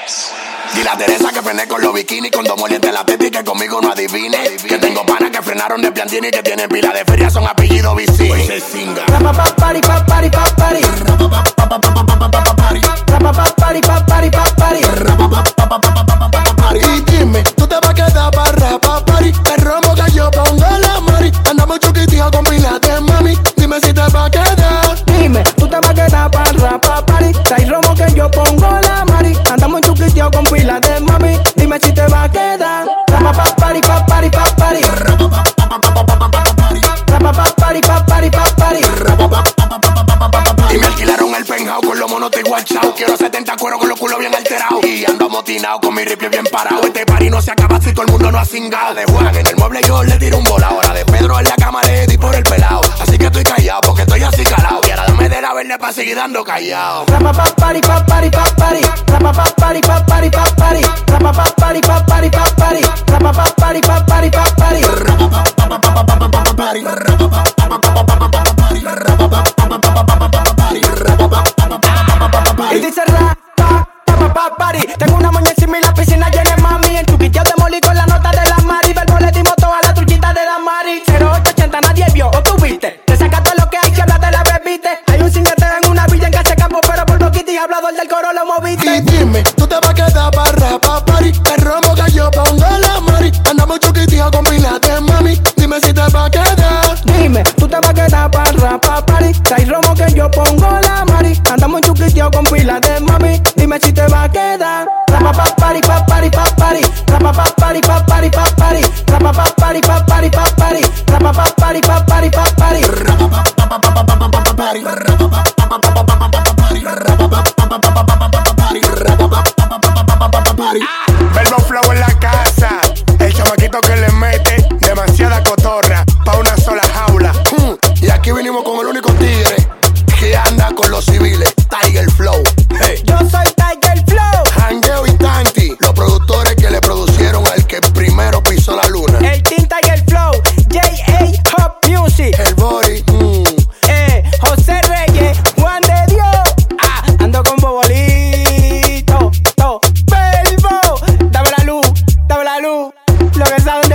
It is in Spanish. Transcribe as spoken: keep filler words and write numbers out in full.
Dile a Teresa que frené con los bikinis, con dos molientes en la teta y que conmigo no adivine. Que tengo panas que frenaron de Piantini y que tienen pila de feria, son apellidos Vicini. Hoy se singa. Rapapapari, papari, papari. Rapapapari, papari, papari. Y dime, ¿tú te vas a quedar para rapapari? El romo que yo pongo la mari. Andamos chuquitijos con pila de mami. Dime si te vas a quedar. Dime, ¿tú te vas a quedar para rapapari? Trae romo que yo pongo la mari. Andamos chuquiteo con pila de mami. Dime si te va a quedar. Rapapapari, papari, papari. Rapapapari, papari, papari. Y me alquilaron el penthouse con los monos de guachao. Quiero setenta cueros con los culos bien alterados. Y ando amotinado con mi ripio bien parado. Este party no se acaba si todo el mundo no ha cingado. De Juan en el mueble yo le tiro un bola. Ahora de Pedro en la cama le di por el pelao. Así que estoy callado porque estoy así calado. Y ahora dame de la verde pa' seguir dando callao. Rapapapari, papari, papari. Rapapapari, papari, papari. Rapapapari, papari, papari. Rapapapari, papari, papari. Y dice ra, pa, pa, pa, pa, pari. Tengo una moña encima y la piscina llena de mami. En chuquiteo te molí con la nota de la mari. Verbo le dimos toda la truchita de la mari. Cero ocho ochenta nadie vio o tú viste. Te sacaste lo que hay que hablar de la bebiste. Hay un cinguete en una villa en que se campo, pero por poquito y hablador del coro lo moviste. Y dime, ¿tú te vas a quedar para rapapari? El romo que yo pongo la mari. Andamos chuquitijos con pila de mami. Dime si te vas a quedar. Dime, ¿tú te vas a quedar para rapapari? Trae romo que yo pongo la mari. Andamos chuquiteo con pila de mami. Dime si te va a quedar. Rapapapari, papari, papari. Rapapapari, papari, papari. Rapapapari, papari, papari. Rapapapari, papari, papari. Verbo flow en la casa. El chamaquito que le mete demasiada cotorra pa' una sola jaula. Y aquí vinimos con el único tigre que anda con los civiles, Tiger Flow. Hey. Yo soy Tiger Flow. Hangueo y Tanti, los productores que le producieron al que primero pisó la luna. El Team Tiger Flow. J A Hop Music. El Bori, mm. Eh, José Reyes, Juan de Dios. Ah, ando con Bobolito. To, Verbo. Dame la luz, dame la luz. Lo que sabe